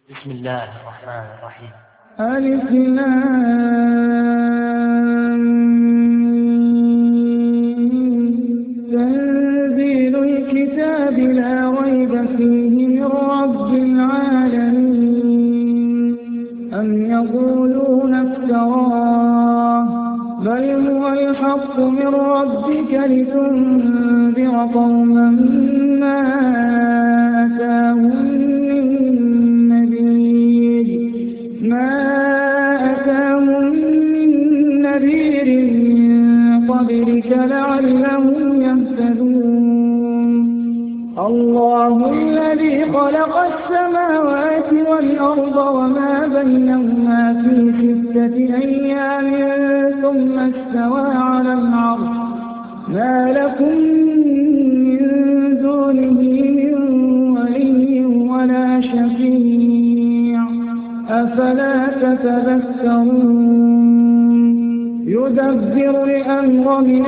بسم الله الرحمن الرحيم. ألف تنزيل الكتاب لا ريب فيه من رب العالمين. أم يقولون افتراه بل هو الحق من ربك لتنذر قوما ما أتاهم من نذير من قبلك لعلهم يهتدون. الله الذي خلق السماوات والأرض وما بينهما في 6 أيام ثم استوى على العرش. ما لكم من دونه من ولي ولا شفيع أفلا تتذكرون. يدبر الأمر من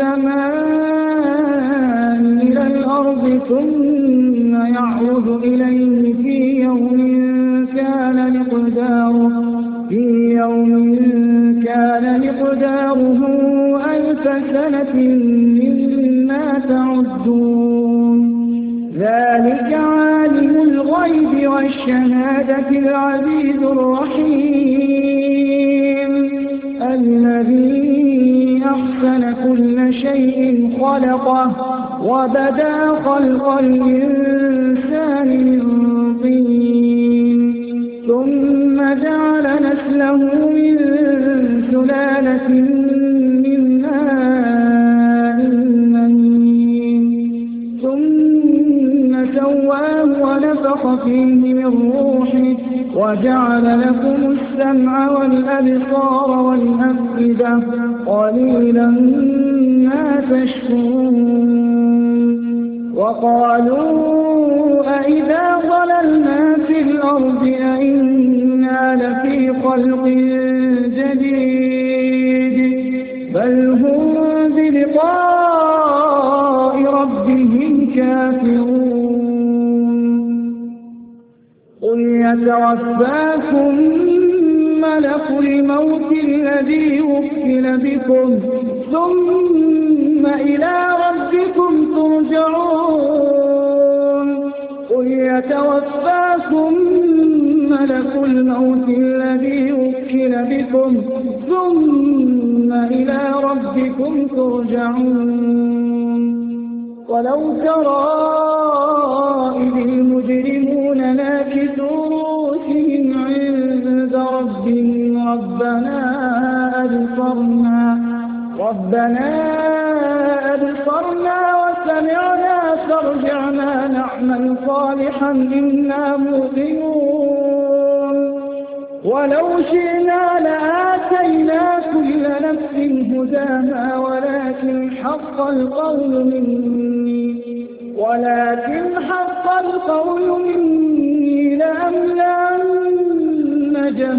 السماء إلى الأرض ثم يعرج إليه في يوم كان مقداره 1000 سنة مما تعدون. ذلك عالم الغيب والشهادة العزيز الرحيم الذي أحسن كل شيء خلقه وبدأ خلق الإنسان من طين ثم جعل نسله من سلالة من ماء مهين ثم سواه ونفخ فيه من روحه وجعل لكم السمع والأبصار والأفئدة قليلا ما تشكرون. وقالوا أئذا ضللنا في الأرض أئنا لفي خلق جديد بل هم بلقاء ربهم كافرون. قل يتوفاكم ملك الموت الذي وكل بكم ثم إلى ربكم ترجعون. قل يتوفاكم ملك الموت الذي وكل بكم ثم إلى ربكم ترجعون. ولو ترى إذ المجرمون ناكسوا رؤوسهم عند ربهم ربنا أبصرنا وسمعنا فارجعنا نعمل صالحا إنا موقنون. ولو شئنا لآتينا كل نفس هداها ولكن حق القول مني لأملأن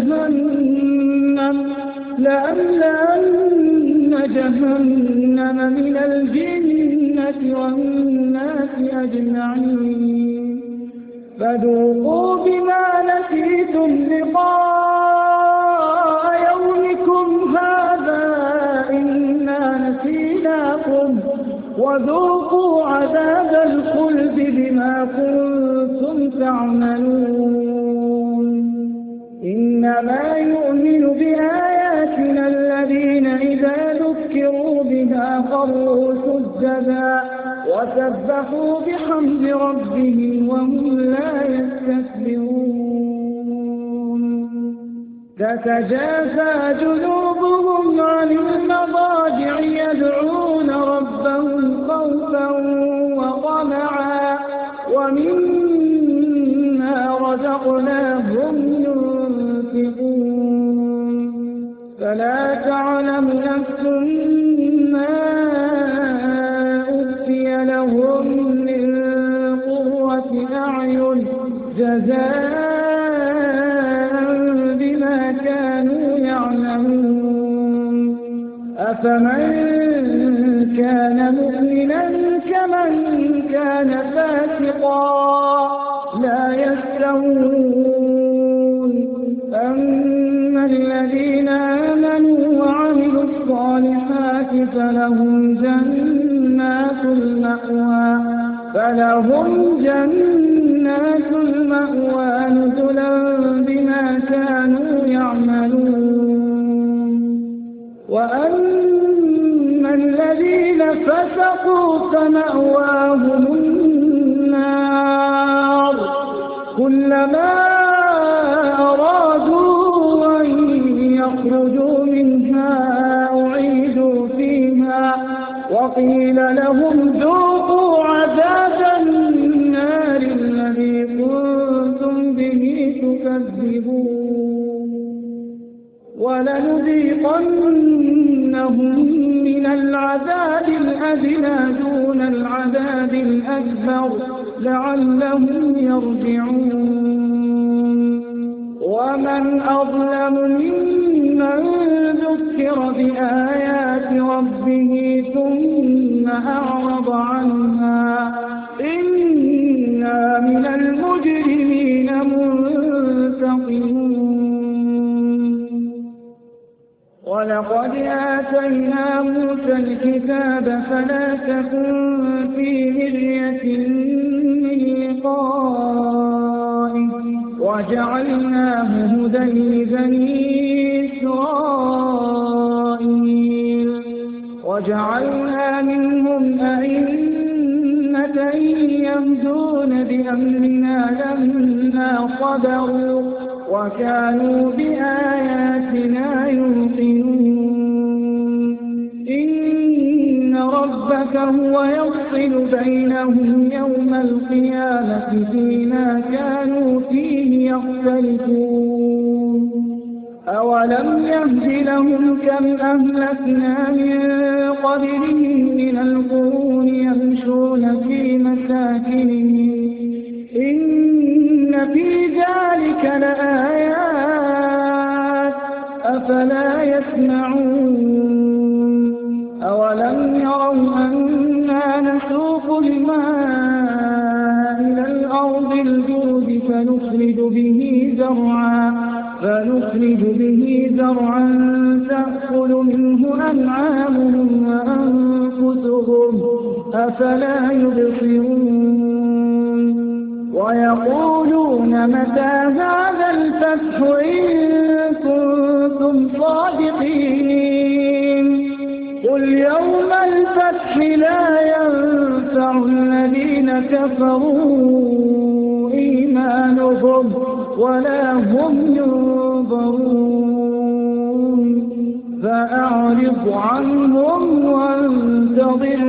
جهنم من الجنة والناس أجمعين. فذوقوا بما نسيتم لقاء يومكم هذا إنا نسيناكم وذوقوا عذاب الخلد بما كنتم تعملون. إنما يؤمن بآياتنا الذين إذا ذكروا بها خروا سجدا وسبحوا بحمد ربهم وهم لا يستكبرون. تتجافى جنوبهم عن المضاجع يدعون ربهم خوفا وطمعا ومما رزقناهم ينفقون. فلا تعلم نفس ما أخفي لهم من قرة أعين جزاء بما كانوا يعملون. أفمن كان مؤمنا كمن كان فاسقا لا يستوون. أما الذين آمنوا وعملوا الصالحات فلهم جنات المأوى نزلا بما كانوا يعملون وأما الذين فسقوا فمأواهم النار كلما أرادوا أن يخرجوا منها أعيدوا فيها وقيل لهم ذوقوا عذاب النار الذي كنتم به تكذبون ولنذيقنهم من العذاب الأدنى دون العذاب الأكبر لعلهم يرجعون ومن أظلم ممن ذكر بآيات ربه ثم أعرض عنها إنا من المجرمين منتقمون ولقد آتينا موسى الكتاب فلا تكن في مرية من لقائه وجعلناه هدى لبني إسرائيل وجعلنا منهم أئمة يهدون بأمرنا لما صبروا وكانوا بآياتنا يوقنون إن ربك هو يفصل بينهم يوم القيامة فيما كانوا فيه يختلفون أولم يهد لهم كم أهلكنا من قبلهم من القرون يمشون في مساكنهم إن في ذلك لآيات أفلا يسمعون أولم يروا أنا نسوق الماء إلى الأرض الجرد فنخرج به زرعا تأكل منه أنعامهم وأنفسهم أفلا يبصرون ويقولون متى هذا الفتح إن كنتم صادقين قل يوم الفتح لا ينفع الذين كفروا إيمانهم ولا هم ينظرون فأعرض عنهم وانتظر